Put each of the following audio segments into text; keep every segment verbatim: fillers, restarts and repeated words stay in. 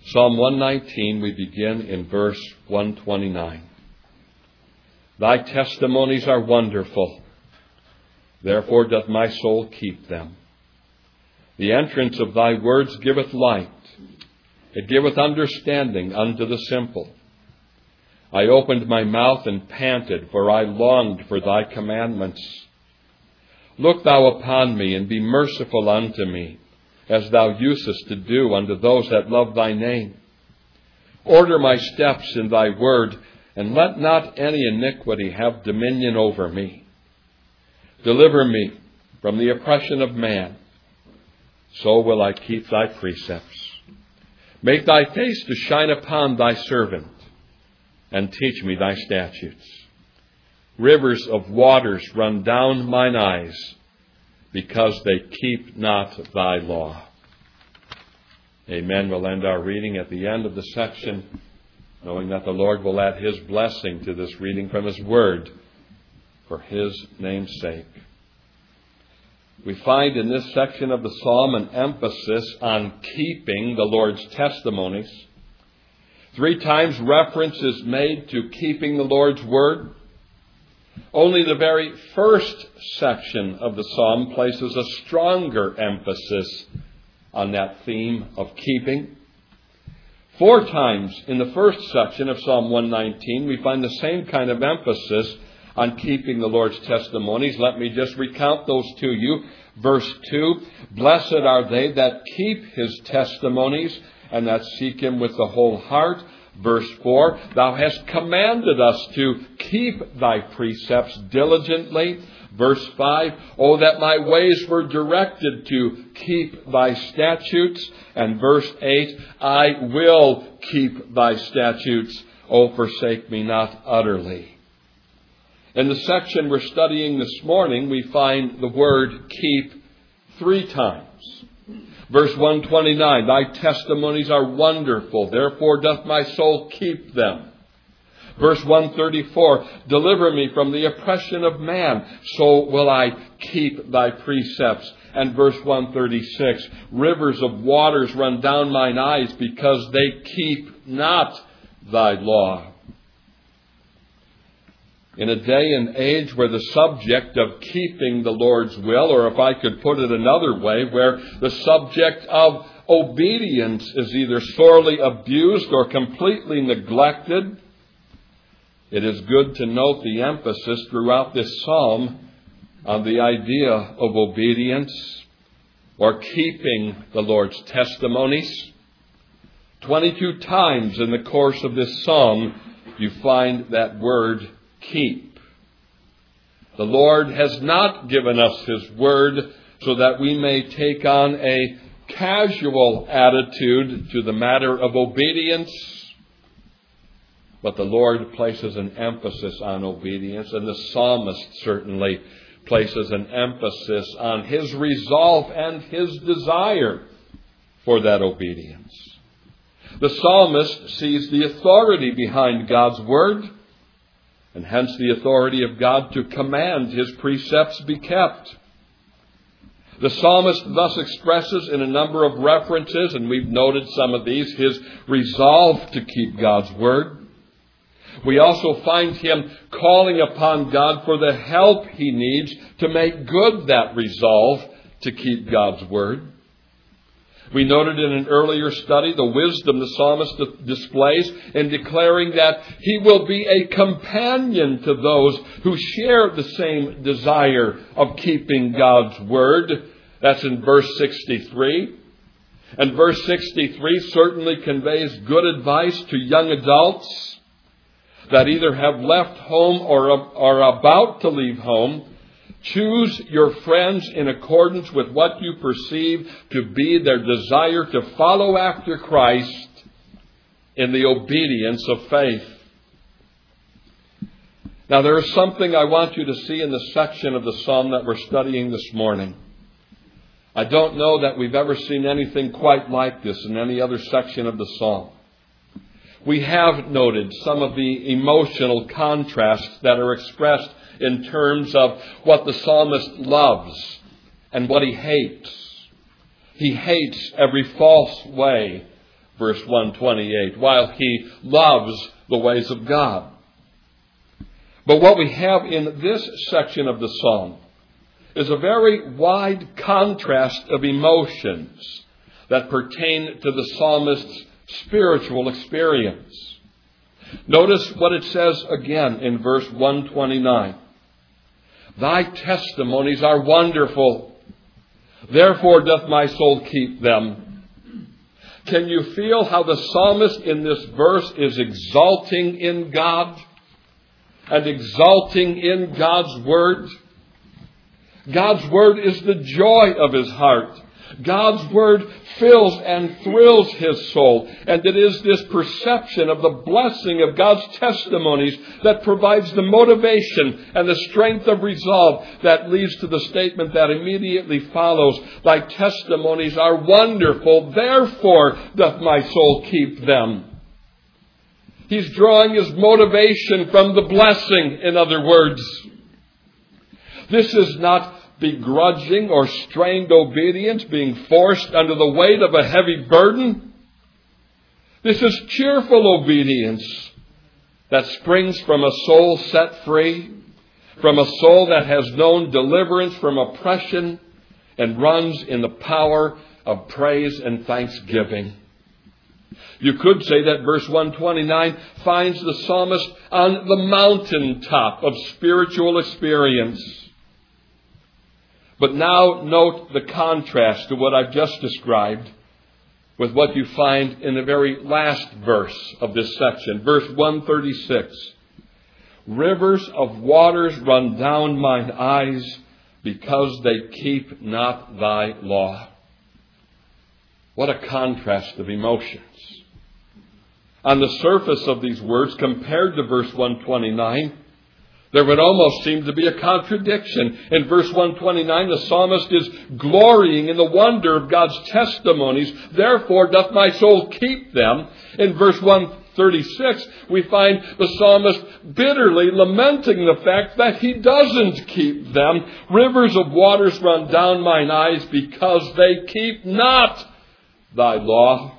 Psalm one nineteen, we begin in verse one twenty-nine. Thy testimonies are wonderful, therefore doth my soul keep them. The entrance of thy words giveth light, it giveth understanding unto the simple. I opened my mouth and panted, for I longed for thy commandments. Look thou upon me, and be merciful unto me, as thou usest to do unto those that love thy name. Order my steps in thy word, and let not any iniquity have dominion over me. Deliver me from the oppression of man, so will I keep thy precepts. Make thy face to shine upon thy servant, and teach me thy statutes. Rivers of waters run down mine eyes, because they keep not thy law. Amen. We'll end our reading at the end of the section, knowing that the Lord will add His blessing to this reading from His Word for His name's sake. We find in this section of the Psalm an emphasis on keeping the Lord's testimonies. Three times reference is made to keeping the Lord's Word. Only the very first section of the Psalm places a stronger emphasis on that theme of keeping. Four times in the first section of Psalm one nineteen, we find the same kind of emphasis on keeping the Lord's testimonies. Let me just recount those to you. Verse two, blessed are they that keep His testimonies, and that seek Him with the whole heart. Verse four, thou hast commanded us to keep thy precepts diligently. Verse five, oh, that my ways were directed to keep thy statutes. And verse eight, I will keep thy statutes. Oh, forsake me not utterly. In the section we're studying this morning, we find the word keep three times. Verse one twenty-nine, thy testimonies are wonderful, therefore doth my soul keep them. Verse one thirty-four, deliver me from the oppression of man, so will I keep thy precepts. And verse one thirty-six, rivers of waters run down mine eyes, because they keep not thy law. In a day and age where the subject of keeping the Lord's will, or if I could put it another way, where the subject of obedience is either sorely abused or completely neglected, it is good to note the emphasis throughout this psalm on the idea of obedience or keeping the Lord's testimonies. Twenty-two times in the course of this psalm you find that word keep. The Lord has not given us His word so that we may take on a casual attitude to the matter of obedience, but the Lord places an emphasis on obedience, and the psalmist certainly places an emphasis on his resolve and his desire for that obedience. The psalmist sees the authority behind God's word, and hence the authority of God to command His precepts be kept. The psalmist thus expresses in a number of references, and we've noted some of these, his resolve to keep God's word. We also find him calling upon God for the help he needs to make good that resolve to keep God's word. We noted in an earlier study the wisdom the psalmist displays in declaring that he will be a companion to those who share the same desire of keeping God's word. That's in verse sixty-three. And verse sixty-three certainly conveys good advice to young adults that either have left home or are about to leave home. Choose your friends in accordance with what you perceive to be their desire to follow after Christ in the obedience of faith. Now, there is something I want you to see in the section of the psalm that we're studying this morning. I don't know that we've ever seen anything quite like this in any other section of the psalm. We have noted some of the emotional contrasts that are expressed in terms of what the psalmist loves and what he hates. He hates every false way verse one twenty-eight, while he loves the ways of God. But what we have in this section of the psalm is a very wide contrast of emotions that pertain to the psalmist's spiritual experience. Notice what it says again in verse one twenty-nine. Thy testimonies are wonderful, therefore doth my soul keep them. Can you feel how the psalmist in this verse is exalting in God and exalting in God's word? God's word is the joy of his heart. God's word fills and thrills his soul. And it is this perception of the blessing of God's testimonies that provides the motivation and the strength of resolve that leads to the statement that immediately follows. Thy testimonies are wonderful, therefore doth my soul keep them. He's drawing his motivation from the blessing, in other words. This is not begrudging or strained obedience being forced under the weight of a heavy burden. This is cheerful obedience that springs from a soul set free, from a soul that has known deliverance from oppression and runs in the power of praise and thanksgiving. You could say that verse one twenty-nine finds the psalmist on the mountaintop of spiritual experience. But now note the contrast to what I've just described with what you find in the very last verse of this section. Verse one thirty-six. Rivers of waters run down mine eyes because they keep not thy law. What a contrast of emotions. On the surface of these words, compared to verse one twenty-nine, there would almost seem to be a contradiction. In verse one twenty-nine, the psalmist is glorying in the wonder of God's testimonies. Therefore doth my soul keep them. In verse one thirty-six, we find the psalmist bitterly lamenting the fact that he doesn't keep them. Rivers of waters run down mine eyes because they keep not thy law.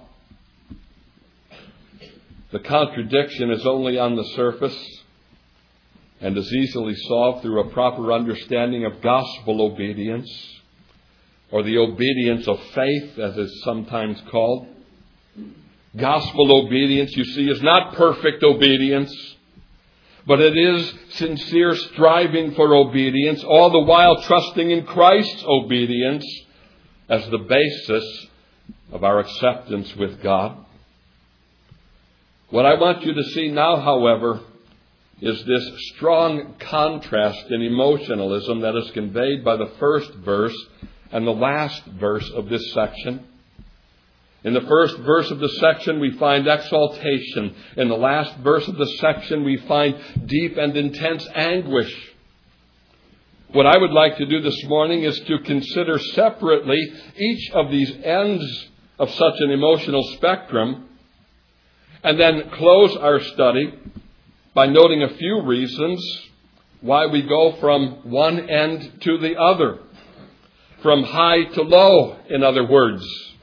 The contradiction is only on the surface and is easily solved through a proper understanding of gospel obedience, or the obedience of faith, as is sometimes called. Gospel obedience, you see, is not perfect obedience, but it is sincere striving for obedience, all the while trusting in Christ's obedience as the basis of our acceptance with God. What I want you to see now, however, is this strong contrast in emotionalism that is conveyed by the first verse and the last verse of this section. In the first verse of the section, we find exaltation. In the last verse of the section, we find deep and intense anguish. What I would like to do this morning is to consider separately each of these ends of such an emotional spectrum, and then close our study by noting a few reasons why we go from one end to the other, from high to low, in other words.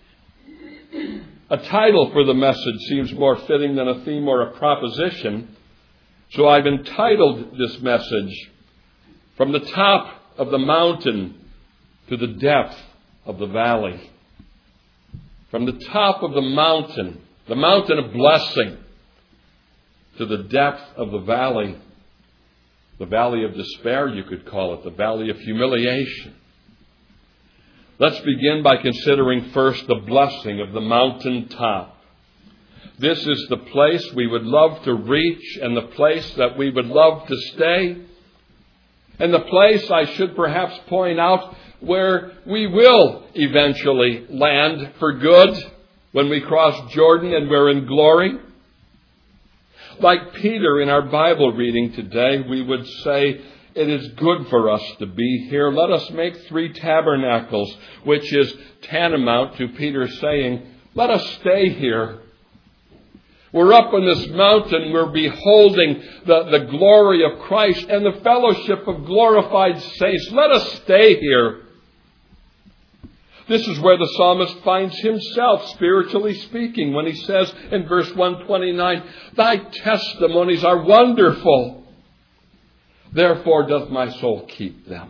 A title for the message seems more fitting than a theme or a proposition, so I've entitled this message, From the Top of the Mountain to the Depth of the Valley. From the top of the mountain, the mountain of blessing, to the depth of the valley, the valley of despair, you could call it, the valley of humiliation. Let's begin by considering first the blessing of the mountain top. This is the place we would love to reach and the place that we would love to stay. And the place, I should perhaps point out, where we will eventually land for good when we cross Jordan and we're in glory. Like Peter in our Bible reading today, we would say, it is good for us to be here. Let us make three tabernacles, which is tantamount to Peter saying, let us stay here. We're up on this mountain. We're beholding the, the glory of Christ and the fellowship of glorified saints. Let us stay here. This is where the psalmist finds himself, spiritually speaking, when he says in verse one twenty-nine, "Thy testimonies are wonderful. Therefore doth my soul keep them."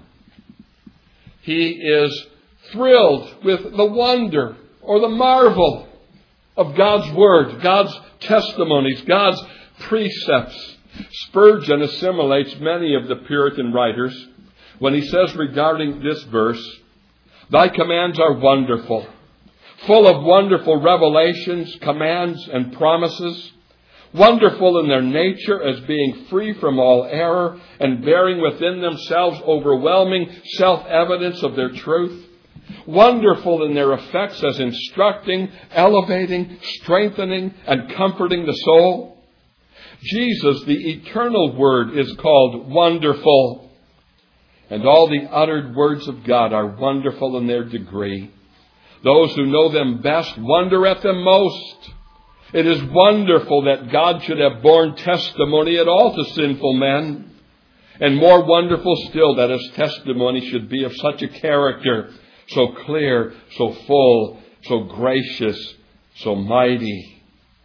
He is thrilled with the wonder or the marvel of God's Word, God's testimonies, God's precepts. Spurgeon assimilates many of the Puritan writers when he says regarding this verse, "Thy commands are wonderful, full of wonderful revelations, commands, and promises, wonderful in their nature as being free from all error and bearing within themselves overwhelming self-evidence of their truth, wonderful in their effects as instructing, elevating, strengthening, and comforting the soul." Jesus, the eternal Word, is called wonderful. And all the uttered words of God are wonderful in their degree. Those who know them best wonder at them most. It is wonderful that God should have borne testimony at all to sinful men. And more wonderful still that His testimony should be of such a character, so clear, so full, so gracious, so mighty.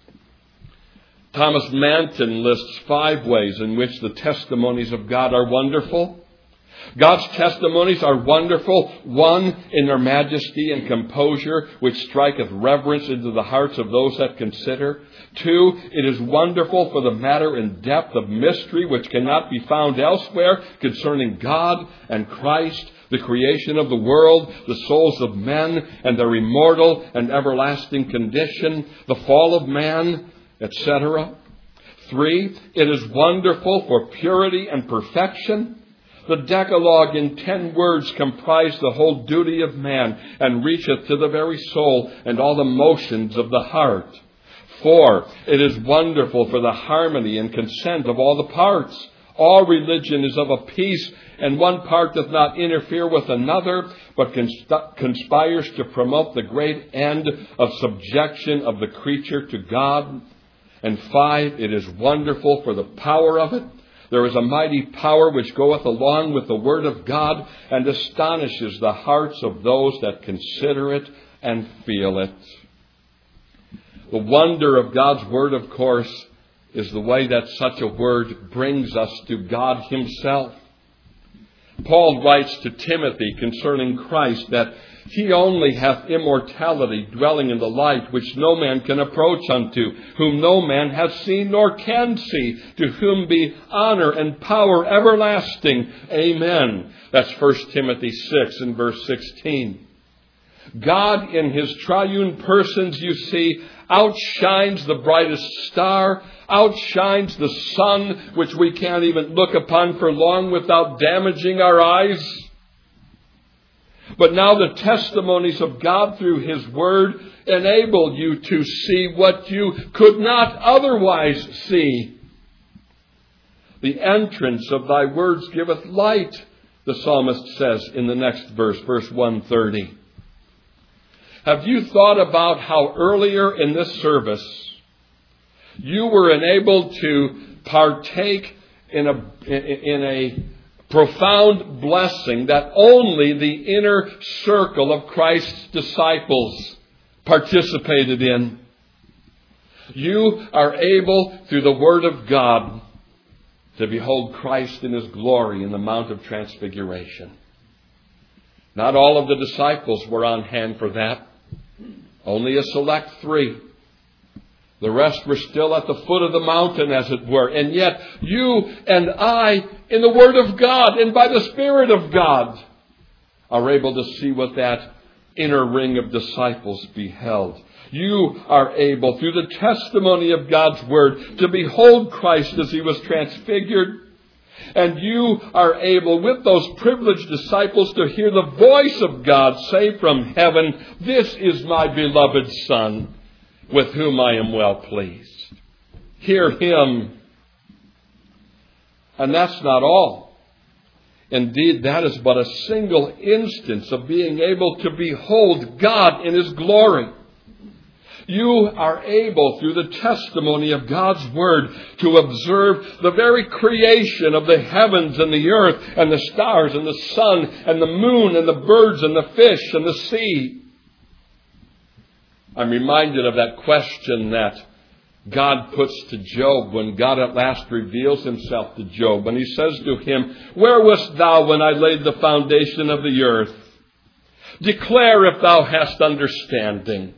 Thomas Manton lists five ways in which the testimonies of God are wonderful. God's testimonies are wonderful, one, in their majesty and composure, which striketh reverence into the hearts of those that consider. Two, it is wonderful for the matter and depth of mystery which cannot be found elsewhere concerning God and Christ, the creation of the world, the souls of men, and their immortal and everlasting condition, the fall of man, et cetera. Three, it is wonderful for purity and perfection. The Decalogue in ten words comprise the whole duty of man, and reacheth to the very soul and all the motions of the heart. Four, it is wonderful for the harmony and consent of all the parts. All religion is of a piece, and one part doth not interfere with another, but conspires to promote the great end of subjection of the creature to God. And five, it is wonderful for the power of it. There is a mighty power which goeth along with the Word of God and astonishes the hearts of those that consider it and feel it. The wonder of God's Word, of course, is the way that such a Word brings us to God Himself. Paul writes to Timothy concerning Christ that He only hath immortality dwelling in the light, which no man can approach unto, whom no man hath seen nor can see, to whom be honor and power everlasting. Amen. That's First Timothy six and verse sixteen. God in His triune persons, you see, outshines the brightest star, outshines the sun, which we can't even look upon for long without damaging our eyes. But now the testimonies of God through His Word enable you to see what you could not otherwise see. The entrance of Thy words giveth light, the psalmist says in the next verse, verse one thirty. Have you thought about how earlier in this service you were enabled to partake in a, in a profound blessing that only the inner circle of Christ's disciples participated in? You are able, through the Word of God, to behold Christ in His glory in the Mount of Transfiguration. Not all of the disciples were on hand for that. Only a select three. The rest were still at the foot of the mountain, as it were. And yet, you and I, in the Word of God and by the Spirit of God, are able to see what that inner ring of disciples beheld. You are able, through the testimony of God's Word, to behold Christ as He was transfigured. And you are able, with those privileged disciples, to hear the voice of God say from heaven, "This is my beloved Son, with whom I am well pleased." Hear Him. And that's not all. Indeed, that is but a single instance of being able to behold God in His glory. You are able, through the testimony of God's Word, to observe the very creation of the heavens and the earth and the stars and the sun and the moon and the birds and the fish and the sea. I'm reminded of that question that God puts to Job when God at last reveals himself to Job. And he says to him, "Where wast thou when I laid the foundation of the earth? Declare if thou hast understanding."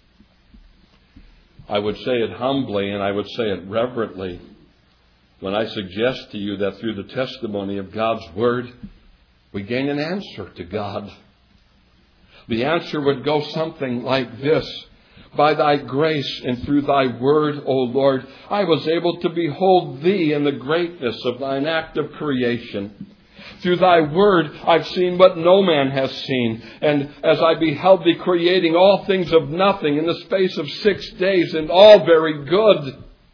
I would say it humbly and I would say it reverently when I suggest to you that through the testimony of God's Word, we gain an answer to God. The answer would go something like this: "By thy grace and through thy word, O Lord, I was able to behold thee in the greatness of thine act of creation. Through thy word I've seen what no man has seen. And as I beheld thee creating all things of nothing in the space of six days, and all very good."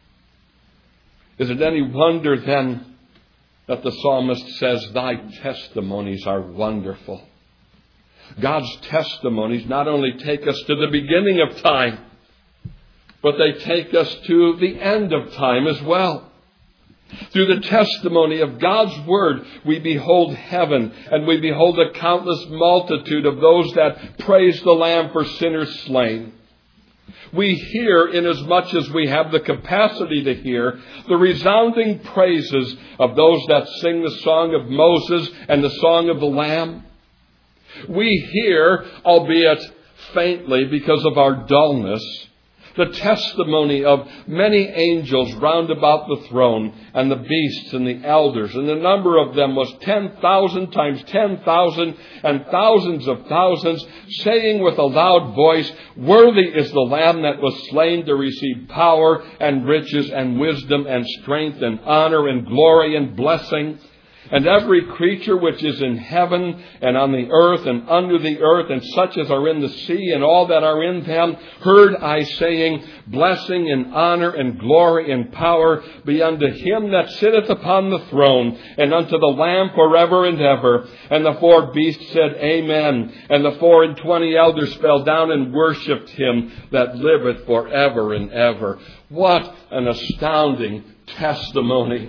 Is it any wonder then that the psalmist says, "Thy testimonies are wonderful"? God's testimonies not only take us to the beginning of time, but they take us to the end of time as well. Through the testimony of God's Word, we behold heaven, and we behold a countless multitude of those that praise the Lamb for sinners slain. We hear, inasmuch as we have the capacity to hear, the resounding praises of those that sing the song of Moses and the song of the Lamb. We hear, albeit faintly because of our dullness, the testimony of many angels round about the throne, and the beasts and the elders, and the number of them was ten thousand times ten thousand and thousands of thousands, saying with a loud voice, "Worthy is the Lamb that was slain to receive power and riches and wisdom and strength and honor and glory and blessing." And every creature which is in heaven and on the earth and under the earth, and such as are in the sea and all that are in them, heard I saying, "Blessing and honor and glory and power be unto him that sitteth upon the throne, and unto the Lamb forever and ever." And the four beasts said, "Amen." And the four and twenty elders fell down and worshipped him that liveth forever and ever. What an astounding testimony!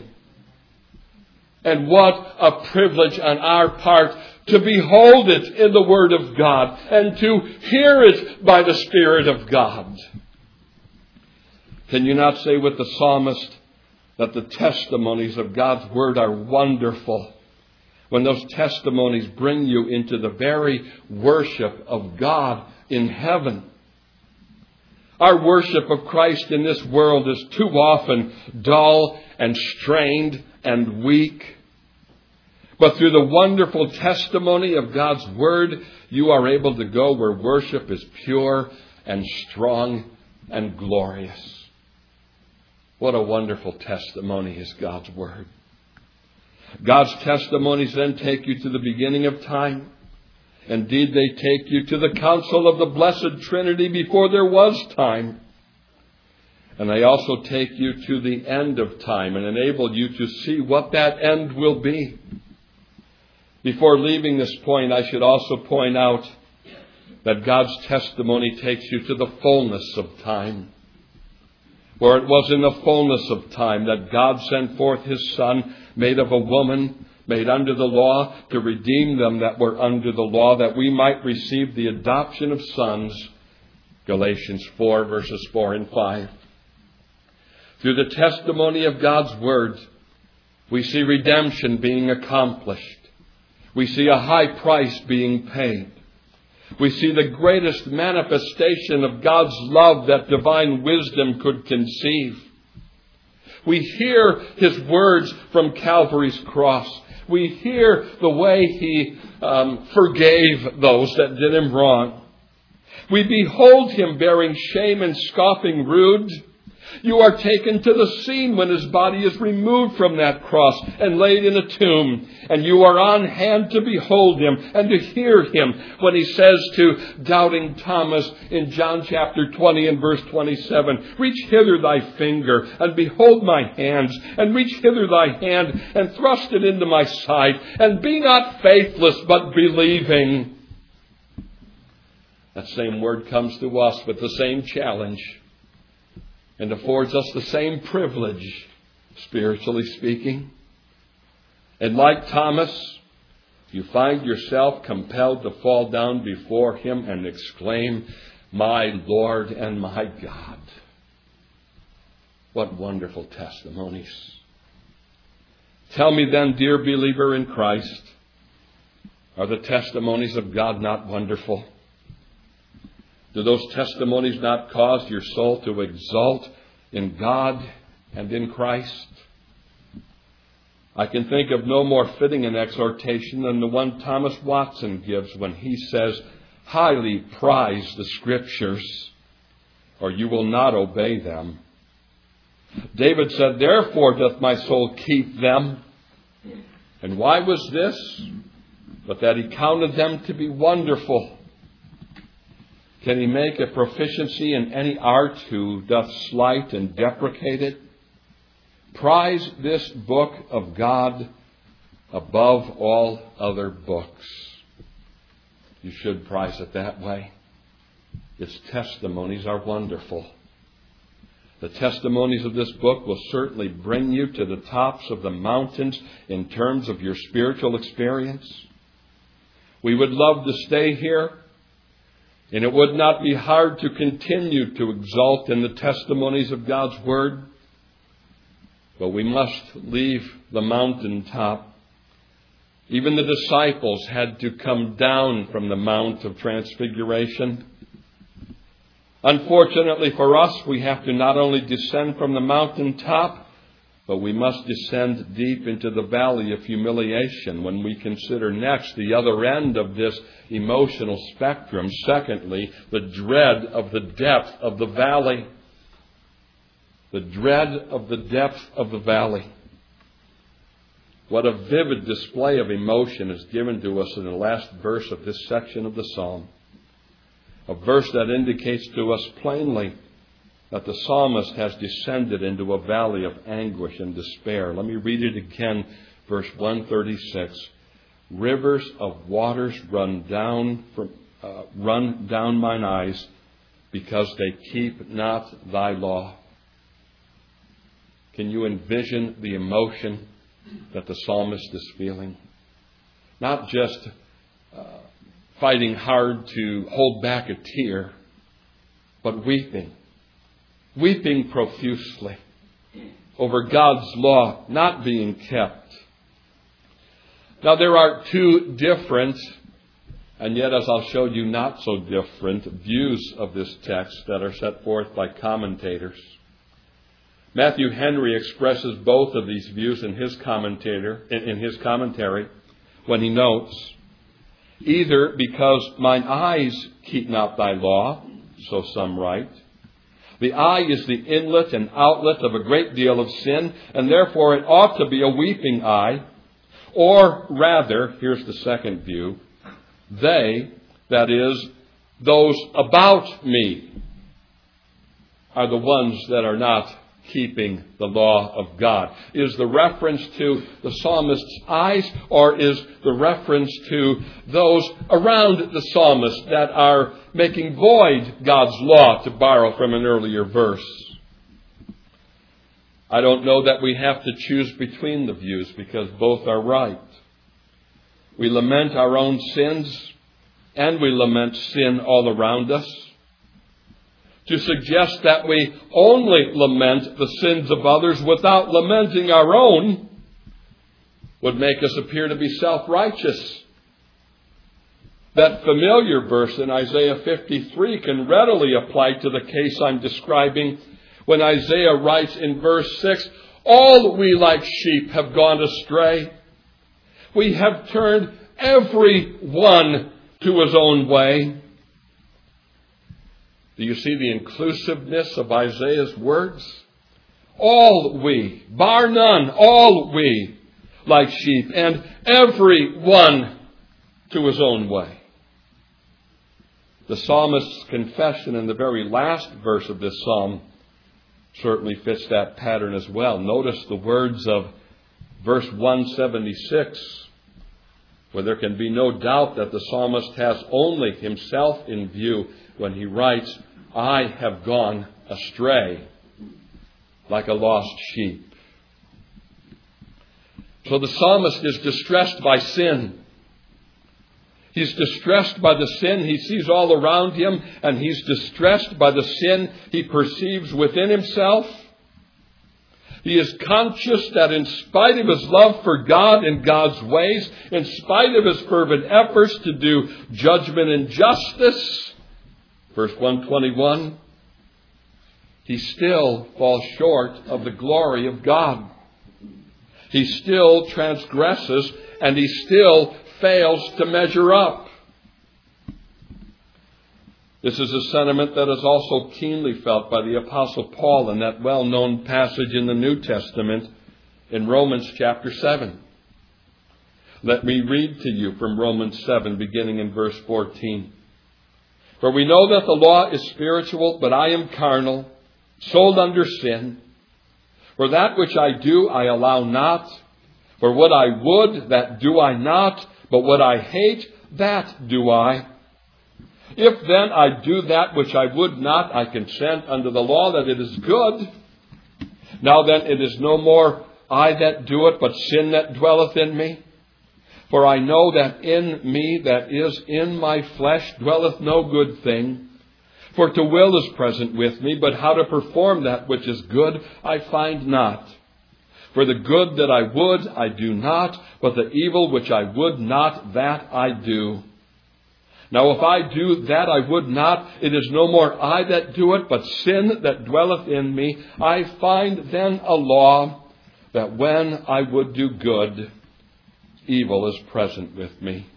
And what a privilege on our part to behold it in the Word of God and to hear it by the Spirit of God. Can you not say with the psalmist that the testimonies of God's Word are wonderful when those testimonies bring you into the very worship of God in heaven? Our worship of Christ in this world is too often dull and strained and weak. But through the wonderful testimony of God's Word, you are able to go where worship is pure and strong and glorious. What a wonderful testimony is God's Word. God's testimonies then take you to the beginning of time. Indeed, they take you to the council of the Blessed Trinity before there was time. And they also take you to the end of time and enable you to see what that end will be. Before leaving this point, I should also point out that God's testimony takes you to the fullness of time. For it was in the fullness of time that God sent forth His Son, made of a woman, made under the law, to redeem them that were under the law, that we might receive the adoption of sons. Galatians four, verses four and five. Through the testimony of God's Word, we see redemption being accomplished. We see a high price being paid. We see the greatest manifestation of God's love that divine wisdom could conceive. We hear His words from Calvary's cross. We hear the way He um, forgave those that did Him wrong. We behold Him bearing shame and scoffing rude. You are taken to the scene when His body is removed from that cross and laid in a tomb. And you are on hand to behold Him and to hear Him when He says to doubting Thomas in John chapter twenty and verse twenty-seven, "Reach hither thy finger and behold my hands, and reach hither thy hand and thrust it into my side, and be not faithless but believing." That same word comes to us with the same challenge, and affords us the same privilege, spiritually speaking. And like Thomas, you find yourself compelled to fall down before Him and exclaim, my Lord and my God. What wonderful testimonies. Tell me then, dear believer in Christ, are the testimonies of God not wonderful? Do those testimonies not cause your soul to exult in God and in Christ? I can think of no more fitting an exhortation than the one Thomas Watson gives when he says, highly prize the Scriptures, or you will not obey them. David said, therefore doth my soul keep them. And why was this? But that he counted them to be wonderful. Can he make a proficiency in any art who doth slight and deprecate it? Prize this book of God above all other books. You should prize it that way. Its testimonies are wonderful. The testimonies of this book will certainly bring you to the tops of the mountains in terms of your spiritual experience. We would love to stay here, and it would not be hard to continue to exult in the testimonies of God's Word. But we must leave the mountaintop. Even the disciples had to come down from the Mount of Transfiguration. Unfortunately for us, we have to not only descend from the mountaintop, but we must descend deep into the valley of humiliation when we consider next the other end of this emotional spectrum. Secondly, the dread of the depth of the valley. The dread of the depth of the valley. What a vivid display of emotion is given to us in the last verse of this section of the psalm. A verse that indicates to us plainly that the psalmist has descended into a valley of anguish and despair. Let me read it again, verse one thirty-six. Rivers of waters run down from, uh, run down mine eyes, because they keep not thy law. Can you envision the emotion that the psalmist is feeling? Not just uh, fighting hard to hold back a tear, but weeping. Weeping profusely over God's law not being kept. Now there are two different, and yet as I'll show you not so different, views of this text that are set forth by commentators. Matthew Henry expresses both of these views in his commentator in his commentary when he notes, either because mine eyes keep not thy law, so some write. The eye is the inlet and outlet of a great deal of sin, and therefore it ought to be a weeping eye. Or rather, here's the second view, they, that is, those about me, are the ones that are not keeping the law of God. Is the reference to the psalmist's eyes, or is the reference to those around the psalmist that are making void God's law, to borrow from an earlier verse? I don't know that we have to choose between the views, because both are right. We lament our own sins, and we lament sin all around us. To suggest that we only lament the sins of others without lamenting our own would make us appear to be self-righteous. That familiar verse in Isaiah fifty-three can readily apply to the case I'm describing when Isaiah writes in verse six, all we like sheep have gone astray. We have turned every one to his own way. Do you see the inclusiveness of Isaiah's words? All we, bar none, all we, like sheep, and every one to his own way. The psalmist's confession in the very last verse of this psalm certainly fits that pattern as well. Notice the words of verse one seventy-six, where there can be no doubt that the psalmist has only himself in view when he writes, I have gone astray like a lost sheep. So the psalmist is distressed by sin. He's distressed by the sin he sees all around him, and he's distressed by the sin he perceives within himself. He is conscious that in spite of his love for God and God's ways, in spite of his fervent efforts to do judgment and justice, verse one twenty-one, he still falls short of the glory of God. He still transgresses, and he still fails to measure up. This is a sentiment that is also keenly felt by the Apostle Paul in that well-known passage in the New Testament in Romans chapter seven. Let me read to you from Romans seven, beginning in verse fourteen. For we know that the law is spiritual, but I am carnal, sold under sin. For that which I do, I allow not. For what I would, that do I not. But what I hate, that do I. If then I do that which I would not, I consent unto the law that it is good. Now then, it is no more I that do it, but sin that dwelleth in me. For I know that in me, that is in my flesh, dwelleth no good thing. For to will is present with me, but how to perform that which is good I find not. For the good that I would, I do not, but the evil which I would not, that I do. Now if I do that I would not, it is no more I that do it, but sin that dwelleth in me. I find then a law, that when I would do good, evil is present with me.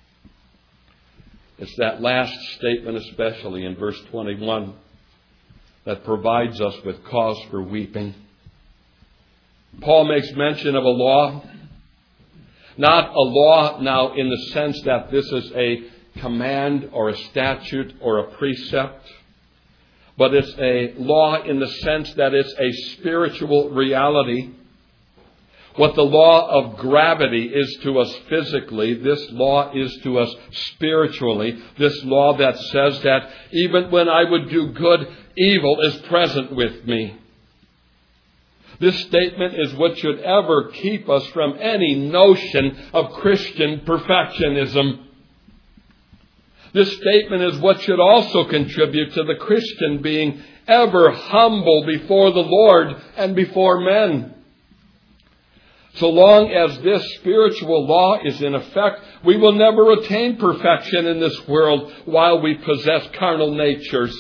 It's that last statement, especially in verse twenty-one, that provides us with cause for weeping. Paul makes mention of a law, not a law now in the sense that this is a command or a statute or a precept, but it's a law in the sense that it's a spiritual reality. What the law of gravity is to us physically, this law is to us spiritually. This law that says that even when I would do good, evil is present with me. This statement is what should ever keep us from any notion of Christian perfectionism. This statement is what should also contribute to the Christian being ever humble before the Lord and before men. So long as this spiritual law is in effect, we will never attain perfection in this world while we possess carnal natures.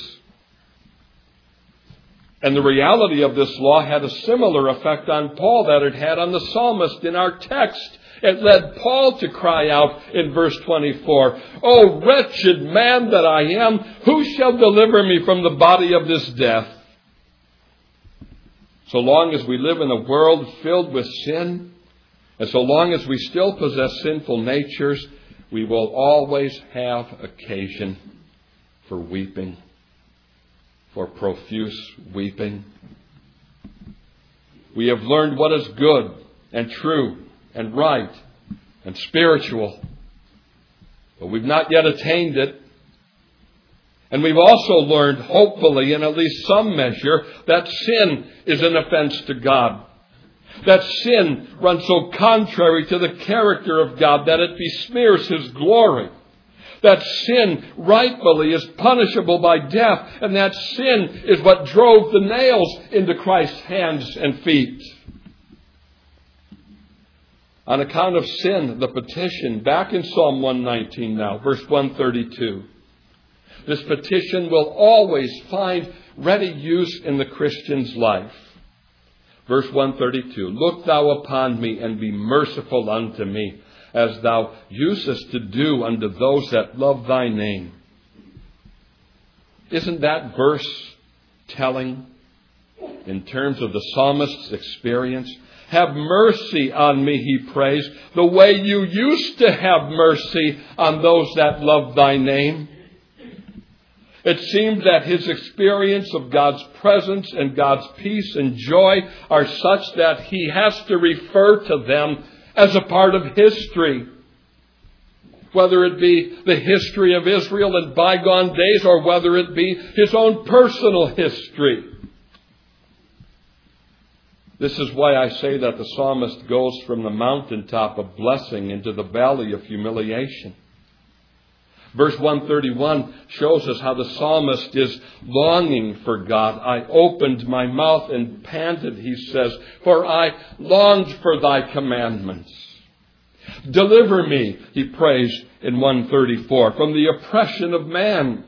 And the reality of this law had a similar effect on Paul that it had on the psalmist in our text. It led Paul to cry out in verse twenty-four, "O wretched man that I am, who shall deliver me from the body of this death?" So long as we live in a world filled with sin, and so long as we still possess sinful natures, we will always have occasion for weeping, for profuse weeping. We have learned what is good and true and right and spiritual, but we've not yet attained it. And we've also learned, hopefully, in at least some measure, that sin is an offense to God. That sin runs so contrary to the character of God that it besmears His glory. That sin rightfully is punishable by death, and that sin is what drove the nails into Christ's hands and feet. On account of sin, the petition, back in Psalm one nineteen now, verse one thirty-two. This petition will always find ready use in the Christian's life. Verse one thirty-two, "Look thou upon me and be merciful unto me, as thou usest to do unto those that love thy name." Isn't that verse telling in terms of the psalmist's experience? Have mercy on me, he prays, the way you used to have mercy on those that love thy name. It seemed that his experience of God's presence and God's peace and joy are such that he has to refer to them as a part of history. Whether it be the history of Israel in bygone days or whether it be his own personal history. This is why I say that the psalmist goes from the mountaintop of blessing into the valley of humiliation. Verse one thirty-one shows us how the psalmist is longing for God. I opened my mouth and panted, he says, for I longed for thy commandments. Deliver me, he prays in one thirty-four, from the oppression of man.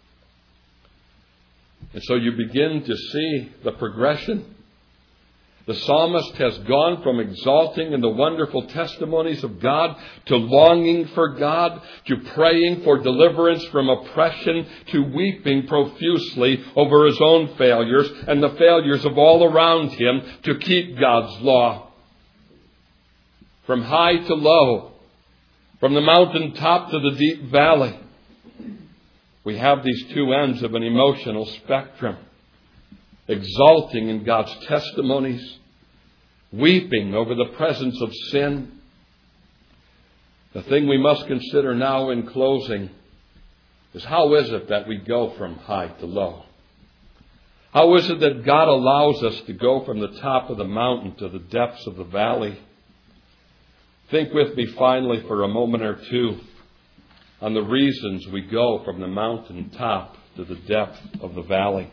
And so you begin to see the progression. The psalmist has gone from exalting in the wonderful testimonies of God to longing for God, to praying for deliverance from oppression, to weeping profusely over his own failures and the failures of all around him to keep God's law. From high to low, from the mountaintop to the deep valley, we have these two ends of an emotional spectrum. Exulting in God's testimonies, weeping over the presence of sin. The thing we must consider now in closing is how is it that we go from high to low? How is it that God allows us to go from the top of the mountain to the depths of the valley? Think with me finally for a moment or two on the reasons we go from the mountain top to the depth of the valley.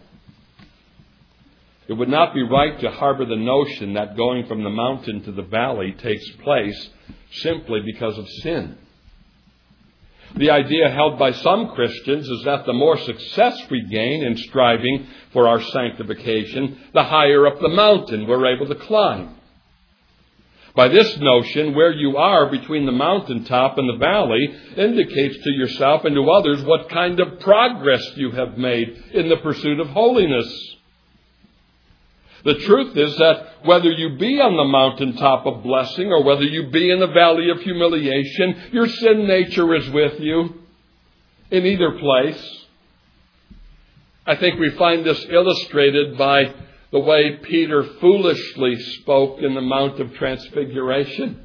It would not be right to harbor the notion that going from the mountain to the valley takes place simply because of sin. The idea held by some Christians is that the more success we gain in striving for our sanctification, the higher up the mountain we're able to climb. By this notion, where you are between the mountaintop and the valley indicates to yourself and to others what kind of progress you have made in the pursuit of holiness. The truth is that whether you be on the mountaintop of blessing or whether you be in the valley of humiliation, your sin nature is with you in either place. I think we find this illustrated by the way Peter foolishly spoke in the Mount of Transfiguration.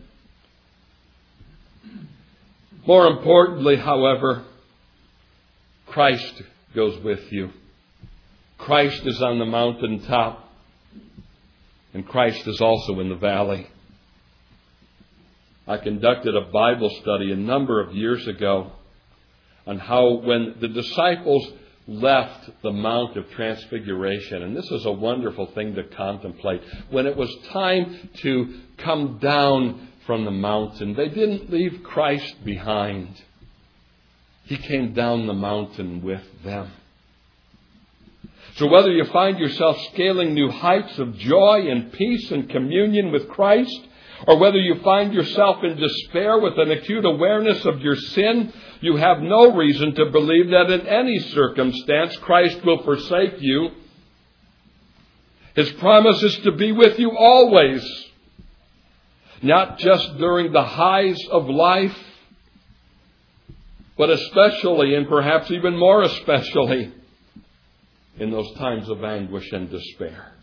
More importantly, however, Christ goes with you. Christ is on the mountaintop. And Christ is also in the valley. I conducted a Bible study a number of years ago on how when the disciples left the Mount of Transfiguration, and this is a wonderful thing to contemplate, when it was time to come down from the mountain, they didn't leave Christ behind. He came down the mountain with them. So whether you find yourself scaling new heights of joy and peace and communion with Christ, or whether you find yourself in despair with an acute awareness of your sin, you have no reason to believe that in any circumstance Christ will forsake you. His promise is to be with you always, not just during the highs of life, but especially and perhaps even more especially in those times of anguish and despair.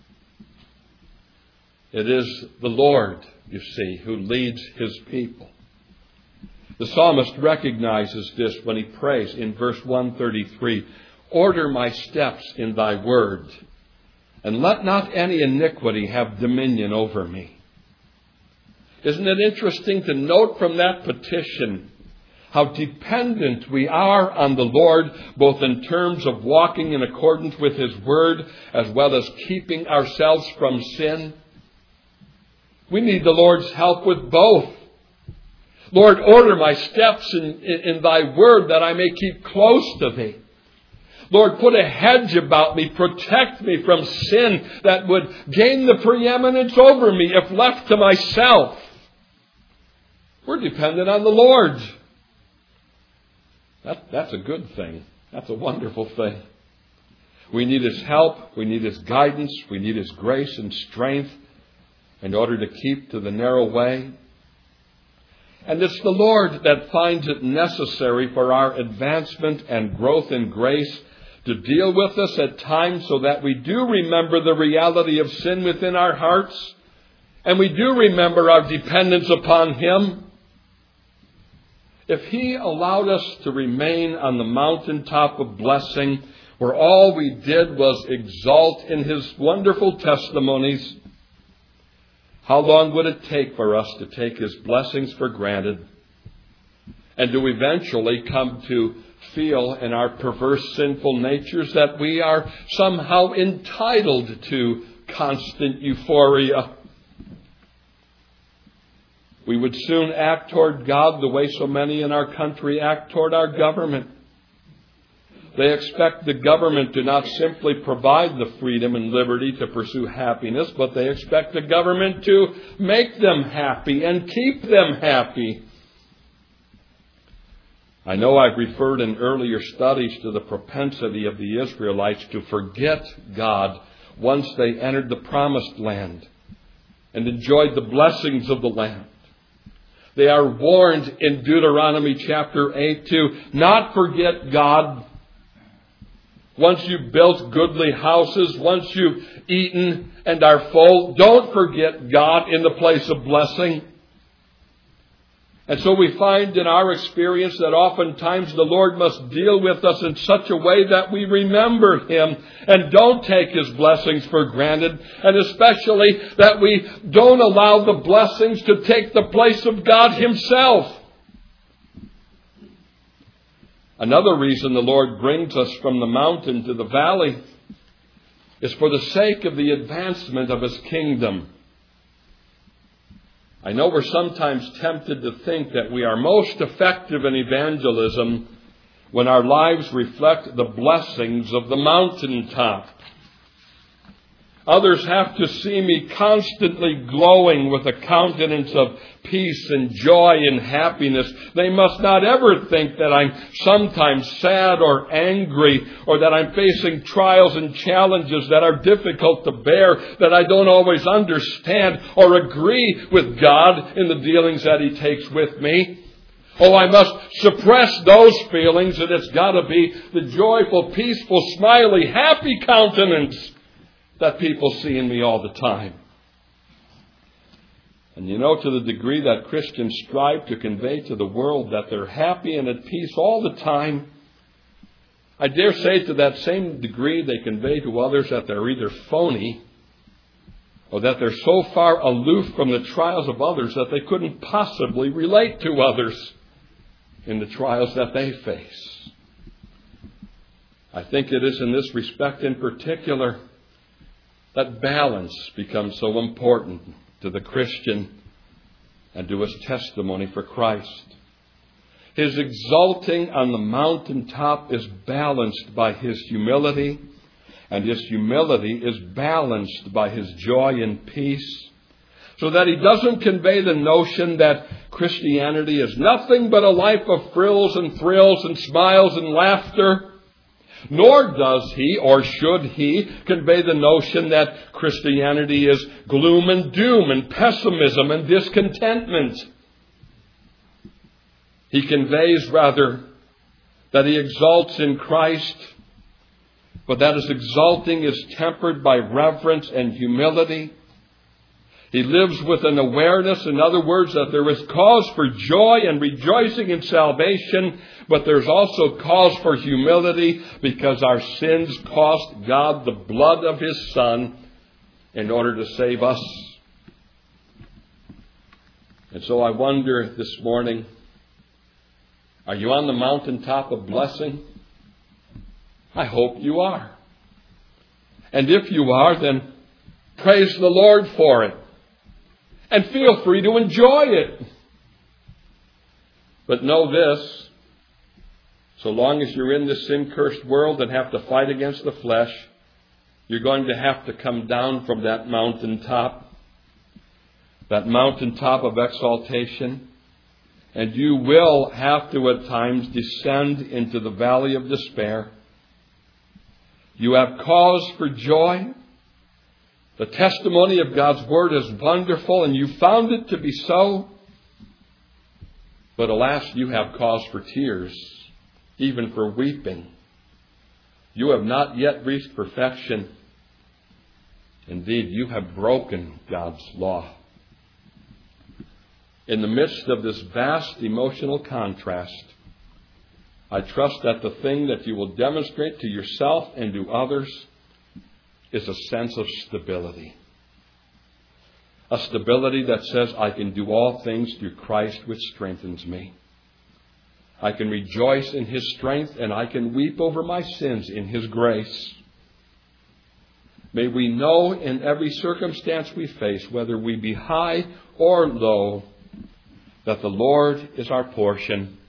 It is the Lord, you see, who leads His people. The psalmist recognizes this when he prays in verse one thirty-three, order my steps in thy word, and let not any iniquity have dominion over me. Isn't it interesting to note from that petition how dependent we are on the Lord, both in terms of walking in accordance with His word, as well as keeping ourselves from sin? We need the Lord's help with both. Lord, order my steps in, in, in thy word that I may keep close to thee. Lord, put a hedge about me, protect me from sin that would gain the preeminence over me if left to myself. We're dependent on the Lord. That, that's a good thing. That's a wonderful thing. We need His help. We need His guidance. We need His grace and strength in order to keep to the narrow way. And it's the Lord that finds it necessary for our advancement and growth in grace to deal with us at times so that we do remember the reality of sin within our hearts, and we do remember our dependence upon Him. If He allowed us to remain on the mountaintop of blessing, where all we did was exalt in His wonderful testimonies, how long would it take for us to take His blessings for granted and to eventually come to feel in our perverse sinful natures that we are somehow entitled to constant euphoria. We would soon act toward God the way so many in our country act toward our government. They expect the government to not simply provide the freedom and liberty to pursue happiness, but they expect the government to make them happy and keep them happy. I know I've referred in earlier studies to the propensity of the Israelites to forget God once they entered the promised land and enjoyed the blessings of the land. They are warned in Deuteronomy chapter eight to not forget God. Once you've built goodly houses, once you've eaten and are full, don't forget God in the place of blessing. And so we find in our experience that oftentimes the Lord must deal with us in such a way that we remember Him and don't take His blessings for granted, and especially that we don't allow the blessings to take the place of God Himself. Another reason the Lord brings us from the mountain to the valley is for the sake of the advancement of His kingdom. I know we're sometimes tempted to think that we are most effective in evangelism when our lives reflect the blessings of the mountaintop. Others have to see me constantly glowing with a countenance of peace and joy and happiness. They must not ever think that I'm sometimes sad or angry, or that I'm facing trials and challenges that are difficult to bear, that I don't always understand or agree with God in the dealings that He takes with me. Oh, I must suppress those feelings, and it's got to be the joyful, peaceful, smiley, happy countenance that people see in me all the time. And you know, to the degree that Christians strive to convey to the world that they're happy and at peace all the time, I dare say to that same degree they convey to others that they're either phony or that they're so far aloof from the trials of others that they couldn't possibly relate to others in the trials that they face. I think it is in this respect in particular that balance becomes so important to the Christian and to his testimony for Christ. His exalting on the mountaintop is balanced by his humility, and his humility is balanced by his joy and peace, so that he doesn't convey the notion that Christianity is nothing but a life of frills and thrills and smiles and laughter. Nor does he, or should he, convey the notion that Christianity is gloom and doom and pessimism and discontentment. He conveys, rather, that he exalts in Christ, but that his exalting is tempered by reverence and humility. He lives with an awareness, in other words, that there is cause for joy and rejoicing in salvation, but there's also cause for humility because our sins cost God the blood of His Son in order to save us. And so I wonder this morning, are you on the mountaintop of blessing? I hope you are. And if you are, then praise the Lord for it. And feel free to enjoy it. But know this, so long as you're in this sin-cursed world and have to fight against the flesh, you're going to have to come down from that mountaintop, that mountaintop of exaltation, and you will have to at times descend into the valley of despair. You have cause for joy. The testimony of God's Word is wonderful, and you found it to be so. But alas, you have cause for tears, even for weeping. You have not yet reached perfection. Indeed, you have broken God's law. In the midst of this vast emotional contrast, I trust that the thing that you will demonstrate to yourself and to others is a sense of stability. A stability that says, I can do all things through Christ which strengthens me. I can rejoice in His strength, and I can weep over my sins in His grace. May we know in every circumstance we face, whether we be high or low, that the Lord is our portion,